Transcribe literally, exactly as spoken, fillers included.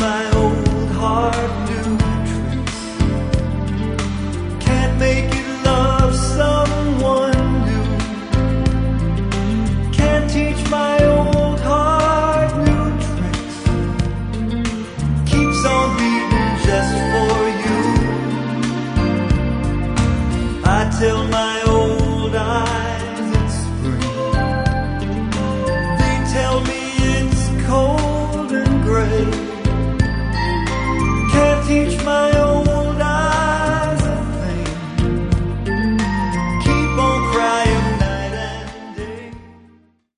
my old heart new tricks. Can't make it love someone new. Can't teach my old heart new tricks. Keeps on beating just for you. I tell my old eyes